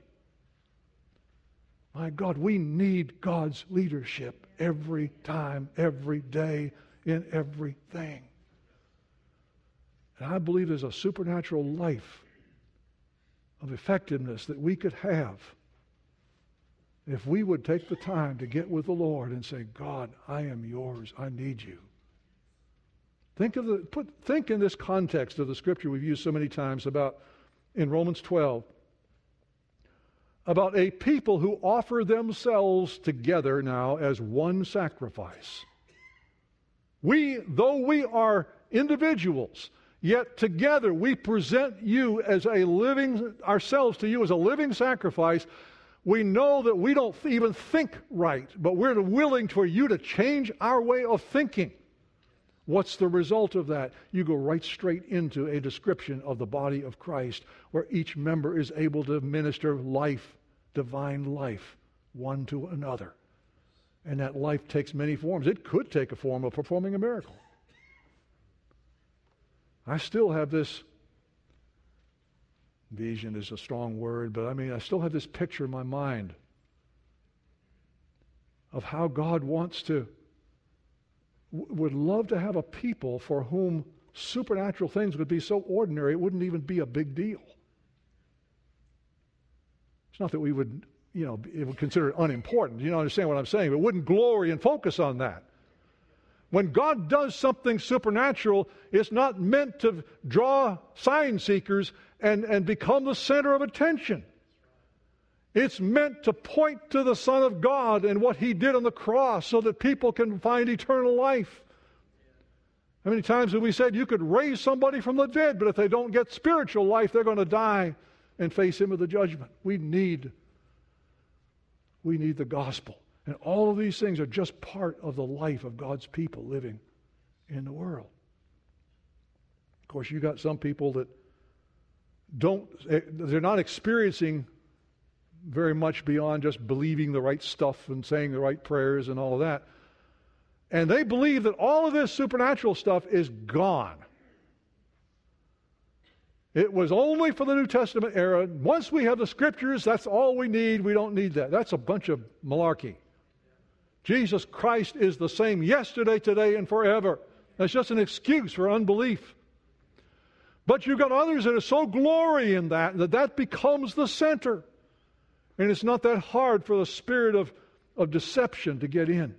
My God, we need God's leadership every time, every day, in everything. And I believe there's a supernatural life of effectiveness that we could have if we would take the time to get with the Lord and say, God, I am yours. I need you. Think in this context of the scripture we've used so many times about in Romans 12. About a people who offer themselves together now as one sacrifice. Though we are individuals, yet together we present you as ourselves to you as a living sacrifice. We know that we don't even think right, but we're willing for you to change our way of thinking. What's the result of that? You go right straight into a description of the body of Christ, where each member is able to minister life, divine life, one to another. And that life takes many forms. It could take a form of performing a miracle. I still have this, vision is a strong word, but I still have this picture in my mind of how God would love to have a people for whom supernatural things would be so ordinary it wouldn't even be a big deal. It's not that we would, it would consider it unimportant. You understand what I'm saying? But wouldn't glory and focus on that. When God does something supernatural, it's not meant to draw sign seekers and become the center of attention. It's meant to point to the Son of God and what He did on the cross so that people can find eternal life. How many times have we said you could raise somebody from the dead, but if they don't get spiritual life, they're going to die and face Him with the judgment. We need the gospel. And all of these things are just part of the life of God's people living in the world. Of course, you got some people that they're not experiencing very much beyond just believing the right stuff and saying the right prayers and all of that. And they believe that all of this supernatural stuff is gone. It was only for the New Testament era. Once we have the Scriptures, that's all we need. We don't need that. That's a bunch of malarkey. Jesus Christ is the same yesterday, today, and forever. That's just an excuse for unbelief. But you've got others that are so glory in that becomes the center. And it's not that hard for the spirit of deception to get in.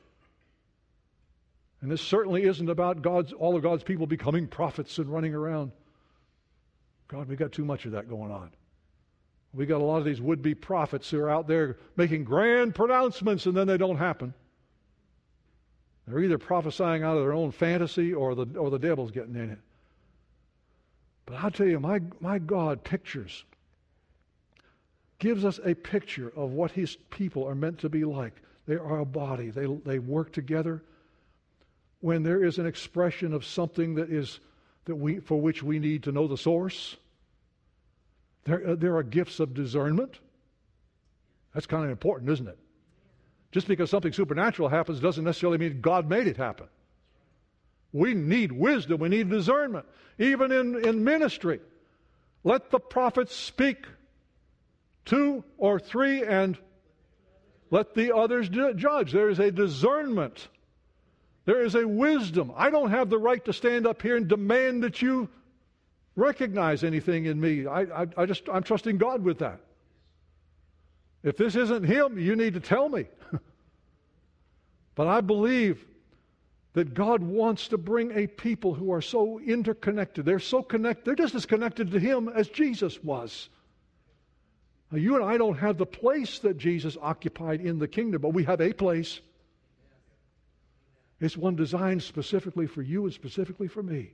And this certainly isn't about all of God's people becoming prophets and running around. God, we got too much of that going on. We got a lot of these would-be prophets who are out there making grand pronouncements and then they don't happen. They're either prophesying out of their own fantasy or the devil's getting in it. But I'll tell you, my God gives us a picture of what His people are meant to be like. They are a body. They work together. When there is an expression of something for which we need to know the source, there are gifts of discernment. That's kind of important, isn't it? Just because something supernatural happens doesn't necessarily mean God made it happen. We need wisdom. We need discernment. Even in ministry. Let the prophets speak 2 or 3 and let the others judge. There is a discernment. There is a wisdom. I don't have the right to stand up here and demand that you recognize anything in me. I'm trusting God with that. If this isn't Him, you need to tell me. But I believe that God wants to bring a people who are so interconnected. They're so connected. They're just as connected to Him as Jesus was. Now, you and I don't have the place that Jesus occupied in the kingdom, but we have a place. It's one designed specifically for you and specifically for me.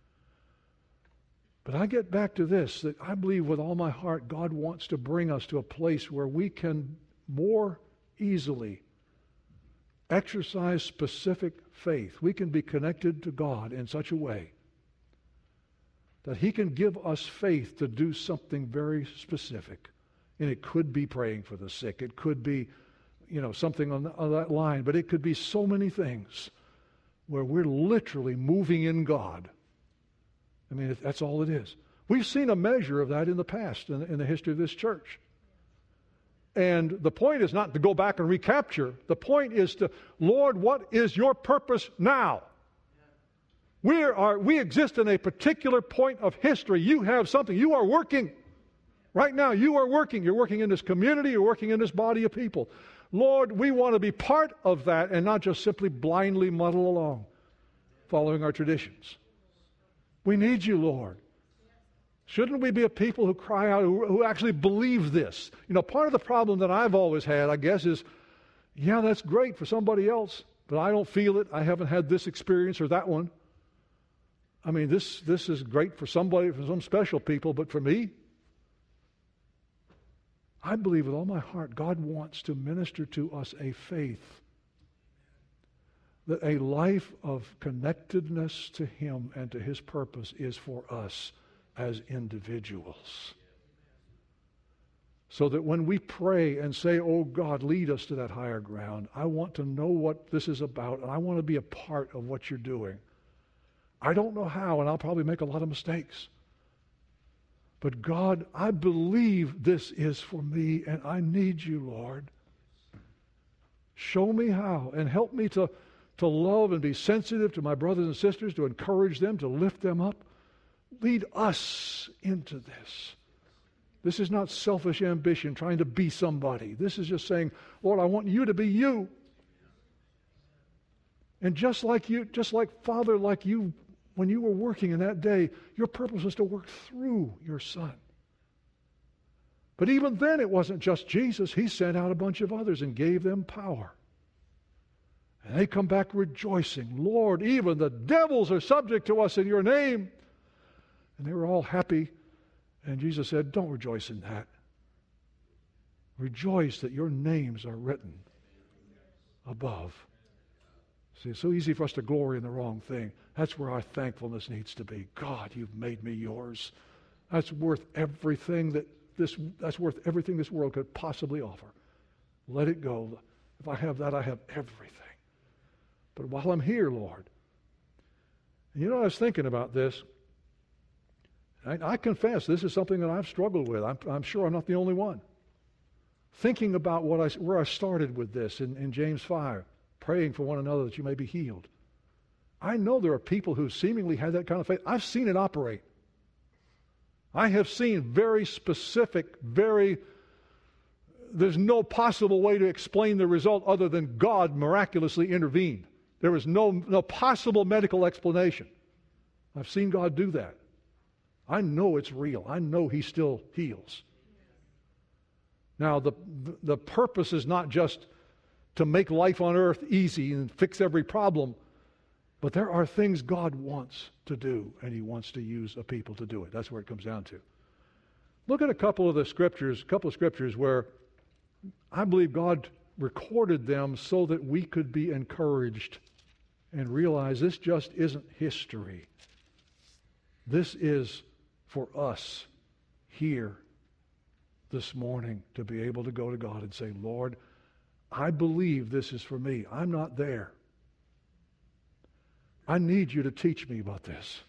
But I get back to this, that I believe with all my heart God wants to bring us to a place where we can more easily exercise specific faith. We can be connected to God in such a way that He can give us faith to do something very specific. And it could be praying for the sick. It could be, something on that line. But it could be so many things where we're literally moving in God. I mean, that's all it is. We've seen a measure of that in the past, in the history of this church. And the point is not to go back and recapture. The point is to, Lord, what is your purpose now? We exist in a particular point of history. You have something. You are working. Right now, you are working. You're working in this community. You're working in this body of people. Lord, we want to be part of that and not just simply blindly muddle along, following our traditions. We need you, Lord. Shouldn't we be a people who cry out, who actually believe this? Part of the problem that I've always had, I guess, is, yeah, that's great for somebody else, but I don't feel it. I haven't had this experience or that one. I mean, this is great for somebody, for some special people, but for me, I believe with all my heart God wants to minister to us a faith, that a life of connectedness to Him and to His purpose is for us as individuals. So that when we pray and say, oh God, lead us to that higher ground, I want to know what this is about, and I want to be a part of what you're doing. I don't know how, and I'll probably make a lot of mistakes. But God, I believe this is for me, and I need you, Lord. Show me how, and help me to love and be sensitive to my brothers and sisters, to encourage them, to lift them up. Lead us into this. This is not selfish ambition, trying to be somebody. This is just saying, Lord, I want you to be you. And just like Father, like you, when you were working in that day, your purpose was to work through your Son. But even then, it wasn't just Jesus. He sent out a bunch of others and gave them power. And they come back rejoicing. Lord, even the devils are subject to us in your name. And they were all happy. And Jesus said, don't rejoice in that. Rejoice that your names are written above. See, it's so easy for us to glory in the wrong thing. That's where our thankfulness needs to be. God, you've made me yours. That's worth everything this world could possibly offer. Let it go. If I have that, I have everything. But while I'm here, Lord, and I was thinking about this. I confess this is something that I've struggled with. I'm sure I'm not the only one. Thinking about where I started with this in James 5, praying for one another that you may be healed. I know there are people who seemingly had that kind of faith. I've seen it operate. I have seen very specific, there's no possible way to explain the result other than God miraculously intervened. There was no possible medical explanation. I've seen God do that. I know it's real. I know He still heals. Now, the purpose is not just to make life on earth easy and fix every problem. But there are things God wants to do, and He wants to use a people to do it. That's where it comes down to. Look at a couple of scriptures where I believe God recorded them so that we could be encouraged and realize this just isn't history. This is for us here this morning to be able to go to God and say, Lord, I believe this is for me. I'm not there. I need you to teach me about this.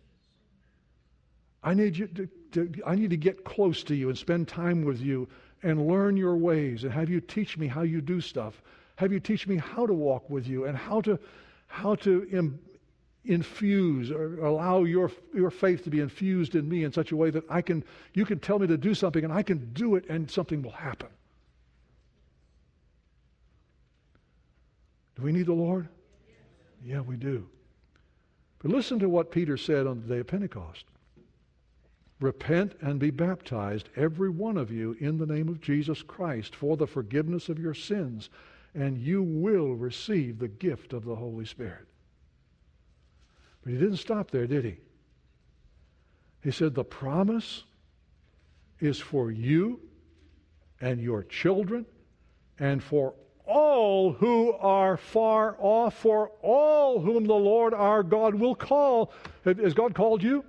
I need you I need to get close to you and spend time with you and learn your ways and have you teach me how you do stuff. Have you teach me how to walk with you and how to infuse or allow your faith to be infused in me in such a way that you can tell me to do something and I can do it and something will happen. Do we need the Lord? Yeah, we do. But listen to what Peter said on the day of Pentecost. Repent and be baptized, every one of you, in the name of Jesus Christ for the forgiveness of your sins, and you will receive the gift of the Holy Spirit. But he didn't stop there, did he? He said the promise is for you and your children and for all who are far off, for all whom the Lord our God will call. Has God called you?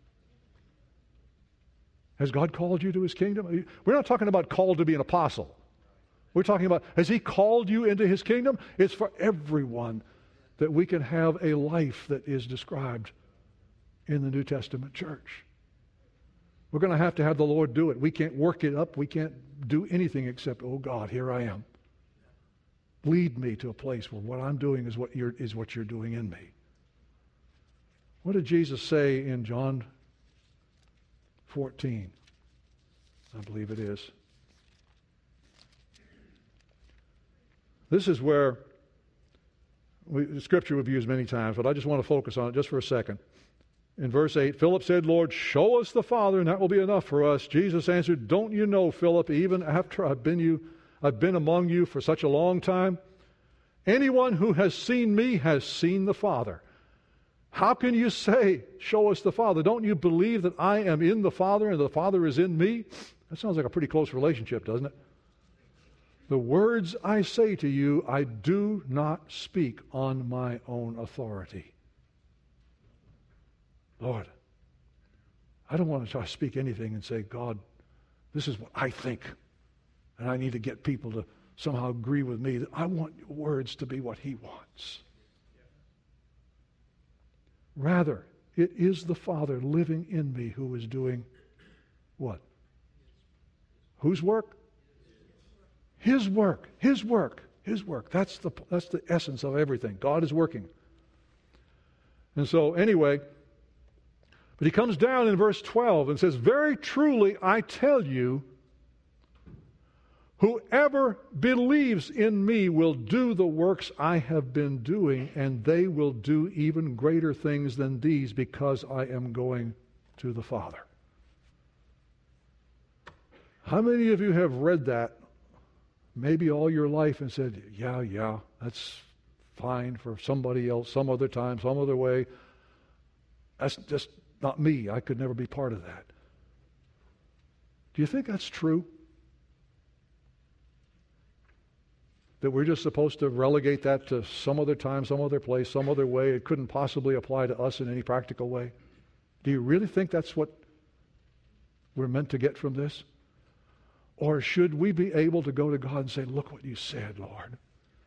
Has God called you to His kingdom? We're not talking about called to be an apostle. We're talking about, has He called you into His kingdom? It's for everyone that we can have a life that is described in the New Testament church. We're going to have the Lord do it. We can't work it up. We can't do anything except, oh God, here I am. Lead me to a place where what I'm doing is what you're doing in me. What did Jesus say in John 14? I believe it is. This is where the scripture we've used many times, but I just want to focus on it just for a second. In verse 8, Philip said, Lord, show us the Father, and that will be enough for us. Jesus answered, don't you know, Philip, even after I've been among you for such a long time? Anyone who has seen me has seen the Father. How can you say, show us the Father? Don't you believe that I am in the Father and the Father is in me? That sounds like a pretty close relationship, doesn't it? The words I say to you, I do not speak on my own authority. Lord, I don't want to try to speak anything and say, God, this is what I think. And I need to get people to somehow agree with me. I want your words to be what He wants. Rather, it is the Father living in me who is doing what? Whose work? His work. His work. His work. That's the essence of everything. God is working. And so, anyway, but he comes down in verse 12 and says, very truly I tell you, whoever believes in me will do the works I have been doing, and they will do even greater things than these, because I am going to the Father. How many of you have read that maybe all your life and said, yeah, that's fine for somebody else, some other time, some other way. That's just not me. I could never be part of that. Do you think that's true? That we're just supposed to relegate that to some other time, some other place, some other way? It couldn't possibly apply to us in any practical way. Do you really think that's what we're meant to get from this? Or should we be able to go to God and say, look what you said, Lord.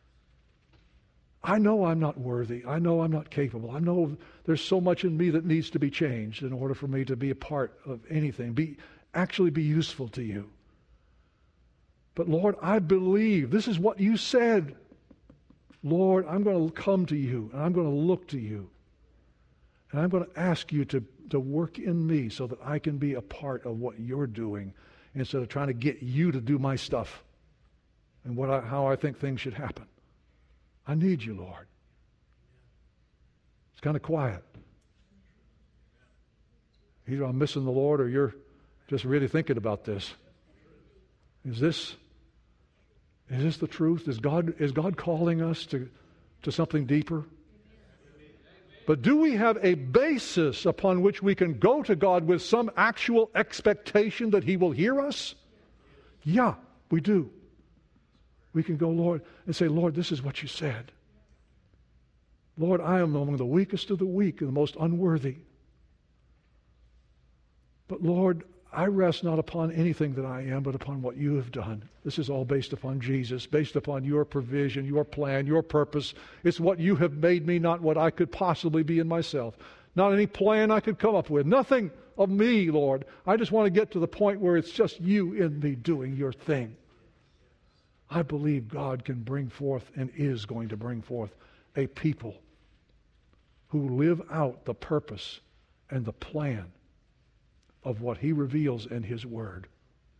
I know I'm not worthy. I know I'm not capable. I know there's so much in me that needs to be changed in order for me to be a part of anything, actually be useful to you. But Lord, I believe this is what you said. Lord, I'm going to come to you and I'm going to look to you. And I'm going to ask you to work in me so that I can be a part of what you're doing, instead of trying to get you to do my stuff and how I think things should happen. I need you, Lord. It's kind of quiet. Either I'm missing the Lord or you're just really thinking about this. Is this Is this the truth? Is God calling us to something deeper? But do we have a basis upon which we can go to God with some actual expectation that He will hear us? Yeah, we do. We can go, Lord, and say, Lord, this is what you said. Lord, I am among the weakest of the weak and the most unworthy. But Lord, I rest not upon anything that I am, but upon what you have done. This is all based upon Jesus, based upon your provision, your plan, your purpose. It's what you have made me, not what I could possibly be in myself. Not any plan I could come up with. Nothing of me, Lord. I just want to get to the point where it's just you in me doing your thing. I believe God can bring forth and is going to bring forth a people who live out the purpose and the plan of what He reveals in His Word.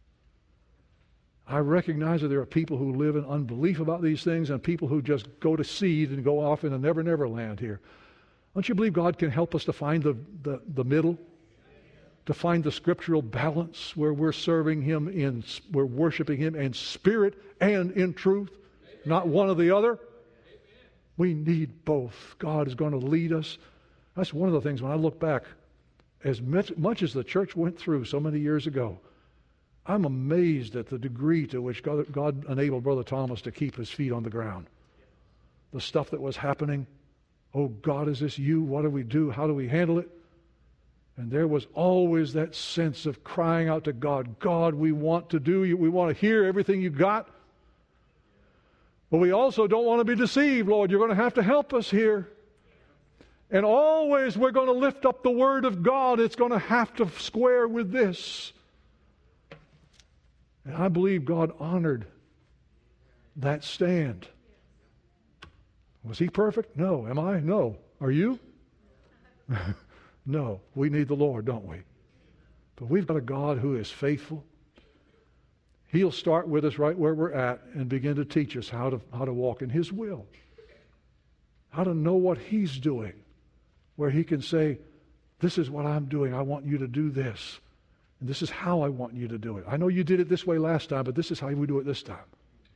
I recognize that there are people who live in unbelief about these things and people who just go to seed and go off in a never land here. Don't you believe God can help us to find the middle? To find the scriptural balance where we're serving Him we're worshiping Him in spirit and in truth, not one or the other. We need both. God is going to lead us. That's one of the things when I look back, as much as the church went through so many years ago, I'm amazed at the degree to which God enabled Brother Thomas to keep his feet on the ground. The stuff that was happening, oh God, is this you? What do we do? How do we handle it? And there was always that sense of crying out to God, God, we want to do you. We want to hear everything you got. But we also don't want to be deceived, Lord. You're going to have to help us here. And always we're going to lift up the Word of God. It's going to have to square with this. And I believe God honored that stand. Was He perfect? No. Am I? No. Are you? No. We need the Lord, don't we? But we've got a God who is faithful. He'll start with us right where we're at and begin to teach us how to walk in His will. How to know what He's doing. Where He can say, this is what I'm doing. I want you to do this. And this is how I want you to do it. I know you did it this way last time, but this is how we do it this time.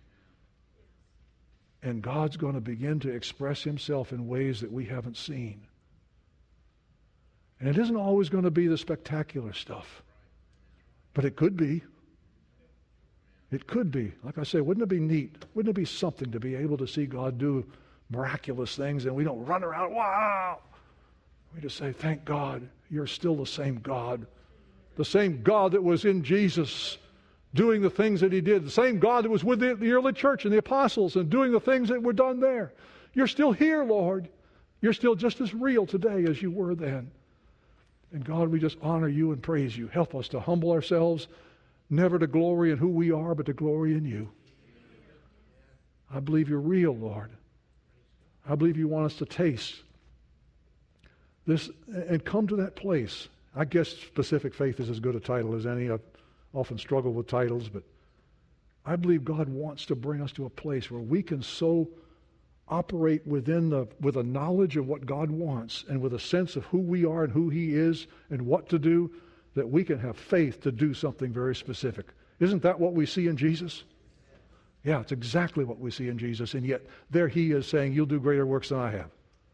And God's going to begin to express Himself in ways that we haven't seen. And it isn't always going to be the spectacular stuff. But it could be. It could be. Like I say, wouldn't it be neat? Wouldn't it be something to be able to see God do miraculous things and we don't run around, wow! We just say, thank God, you're still the same God. The same God that was in Jesus doing the things that He did. The same God that was with the early church and the apostles and doing the things that were done there. You're still here, Lord. You're still just as real today as you were then. And God, we just honor you and praise you. Help us to humble ourselves, never to glory in who we are, but to glory in you. I believe you're real, Lord. I believe you want us to taste this and come to that place. I guess specific faith is as good a title as any. I've often struggled with titles, but I believe God wants to bring us to a place where we can so operate with a knowledge of what God wants and with a sense of who we are and who He is and what to do, that we can have faith to do something very specific. Isn't that what we see in Jesus? Yeah, it's exactly what we see in Jesus, and yet there He is saying, you'll do greater works than I have.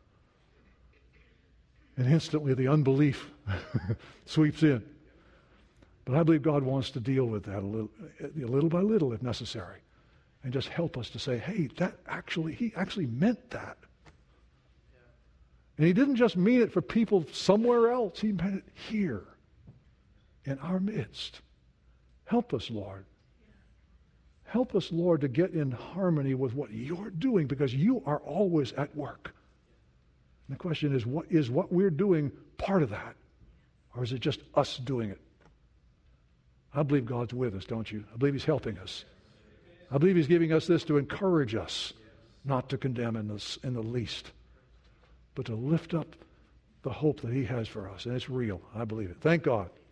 And instantly the unbelief sweeps in. But I believe God wants to deal with that a little by little if necessary. And just help us to say, hey, He actually meant that. And He didn't just mean it for people somewhere else. He meant it here in our midst. Help us, Lord. Help us, Lord, to get in harmony with what you're doing, because you are always at work. And the question is what we're doing part of that? Or is it just us doing it? I believe God's with us, don't you? I believe He's helping us. I believe He's giving us this to encourage us, not to condemn in the least, but to lift up the hope that He has for us. And it's real. I believe it. Thank God.